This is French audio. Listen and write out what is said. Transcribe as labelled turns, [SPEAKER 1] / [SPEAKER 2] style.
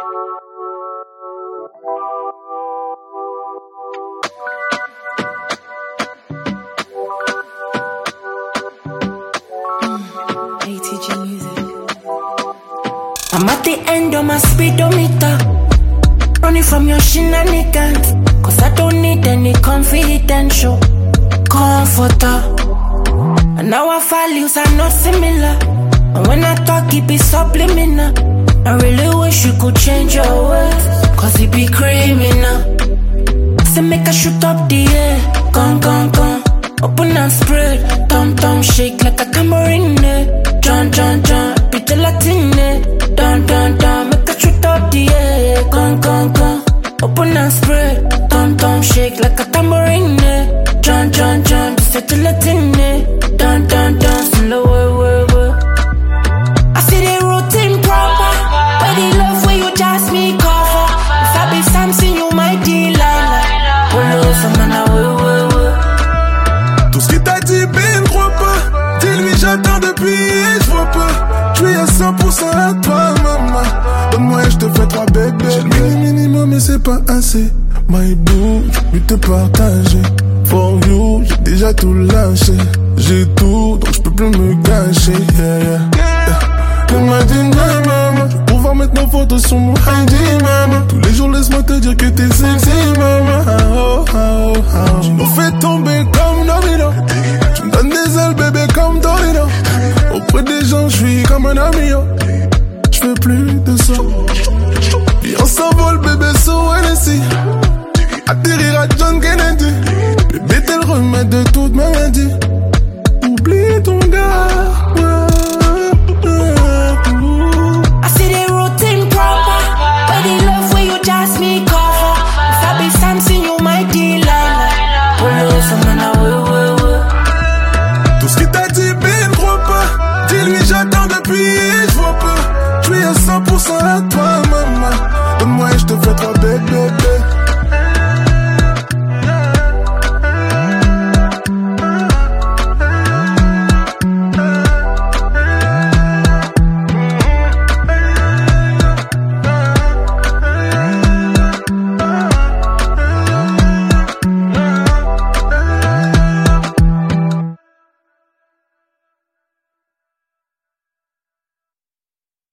[SPEAKER 1] ATG Music. I'm at the end of my speedometer, running from your shenanigans, cause I don't need any confidential comforter. And now our values are not similar, and when I talk it be subliminal. I really wish you could change your words, cause it be criminal. Say make I shoot up the air, gone, gone, gone. Open and spread, tom tom shake like a tambourine. John, John, John, beat the Latine. Down, down, down, make I shoot up the air, gone, gone, gone. Open and spread, tom tom shake like a tambourine. John, John, John, beat the Latine. Down, down, down, slow, way. I see the routine proper, but the love where you just me cover. If I be Samson, you might Delilah. Pull over, man, I will.
[SPEAKER 2] Tout ce qu'il t'a dit, ben, crois pas. Dis-lui, j'attends depuis et je vois pas. Tu es à 100% à toi, maman. Donne-moi et je te fais 3 bébés. J'ai le minimum, mais c'est pas assez. My boo, j'ai pu te partager. For you, j'ai déjà tout lâché. J'ai tout, donc je peux plus me gâcher. Yeah. Imagine, maman, je vais pouvoir mettre nos photos sur mon ID, maman. Tous les jours, laisse-moi te dire que t'es sexy, maman. Tu nous fais tomber comme domino. Tu me donnes des ailes, bébé, comme Torino. Auprès des gens, je suis comme un ami, yo. Je fais plus de ça. Et on s'envole, bébé, sur NSI. Atterrir à John Kennedy. Bébé, t'es le remède de toute ma maladie.